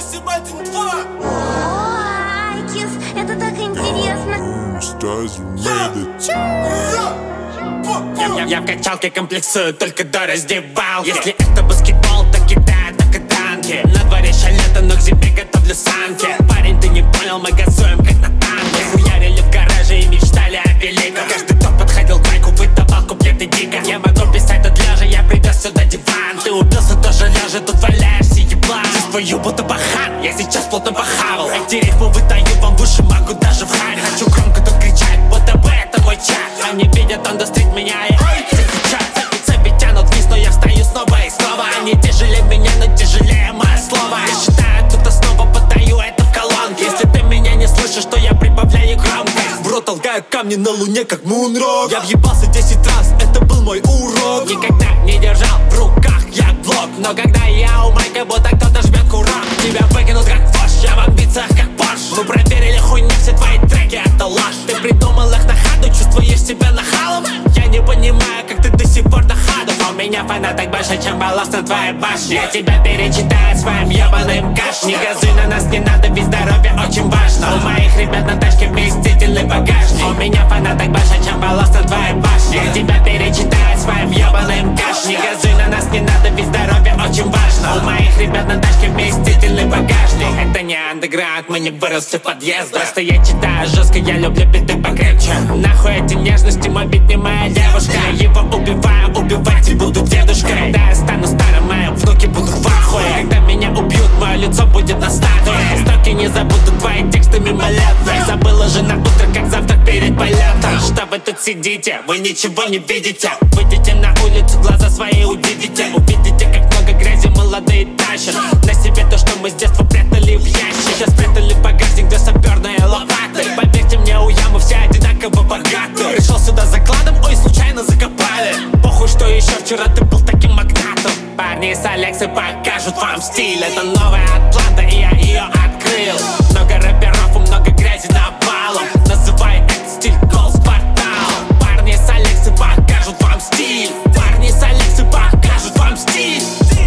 8, 1, 2. Ой, Кис, это так интересно. Stars, you made it. Я в качалке комплексую только до раздевалки. Если это баскетбол, то кидаю только танки. На дворе еще лето, но к зиме готовлю санки. Парень, ты не понял, мы газуем как на танке. Хуярили в гараже и мечтали о великом. Каждый, кто подходил к майку, выдавал куплеты дико. Я могу писать тут лежа, я привез сюда диван. Ты убился, тоже лежа, тут валяешься, еблан. Жизнь твою будто бахан, я сейчас плотно похавал. Эти рифмы выдаю вам в уши, могу даже в хане. Хочу громко тут кричать, будто бы это мой чат. Они видят, он дострит меня и сейчас. Цепи тянут вниз, но я встаю снова и снова. Они тяжелее меня, но тяжелее мое слово. Я считаю, тут снова подаю это в колонке. Если ты меня не слышишь, то я прибавляю громкость. В рот толкаю камни на луне, как мунрок. Я въебался 10 раз, это был мой урок. Никогда не держал в руках я блок. Но когда я у майка, будто кто-то жмет курок. Тебя выкинут как фош, я в амбициях как Порш. Мы проверили хуйня, все твои треки это ложь. Ты придумал их на ходу, чувствуешь себя нахалом. Я не понимаю, как ты до сих пор на ходу. У меня фанаток больше, чем волос на твоей башне. Я тебя перечитаю своим ебаным каш. Не газуй на нас, не надо, ведь здоровье очень важно. У моих ребят на тачке вместительный багажник. У меня фанаток больше, чем волос на твоей башне. Я тебя перечитаю своим ебаным каш. Не газуй на нас, не надо, ведь здоровье очень важно. У моих ребят на тачке вместительный багажник. Это не андеграунд, мы не выросли в подъездах. Просто я читаю жестко, я люблю биты покрепче. Нахуй эти нежности, мой бит не моя девушка. Я его убиваю, убивать и буду дедушкой. Когда я стану старым, мои внуки будут в ахуе. Когда меня убьют, мое лицо будет на статуе. Истоки не забуду твои тексты мимолетные. Забыла же на утро, как завтрак перед полетом. Что вы тут сидите, вы ничего не видите. Выйдите на улицу, глаза свои удивите. Увидите, как много грязи молодые тащат. На себе то, что мы с детства прятали в ящик. Сейчас спрятали в багажник, где саперные лопаты. Поверьте мне, у ямы все одинаково богаты. Пришел сюда закладом, ой, случайно закопали. Похуй, что еще вчера ты был таким магнатом. Парни с Алексы покажут вам стиль. Это новая Атланта, и я ее открыл. Много рэперов и много грязи навалом. Называй этот стиль голд-портал. Парни с Алексы покажут вам стиль. Парни с Алексы покажут вам стиль.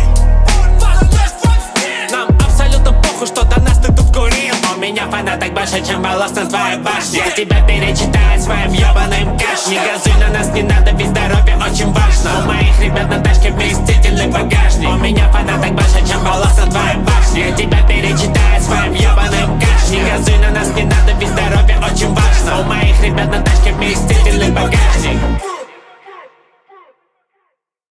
Нам абсолютно похуй, что до нас ты тут курил. У меня фанаток больше, чем волос на твоей башне. Я тебя перечитаю своим ебаным кэш. Не газуй на нас, не надо, ведь здоровье очень важно. У моих ребят на тачке вместительный багажник. У меня фанаток больше, чем волос на твоей башне. Я тебя перечитаю своим ебаным кэш. Не газуй на нас, не надо, ведь здоровье очень важно. У моих ребят на тачке вместительный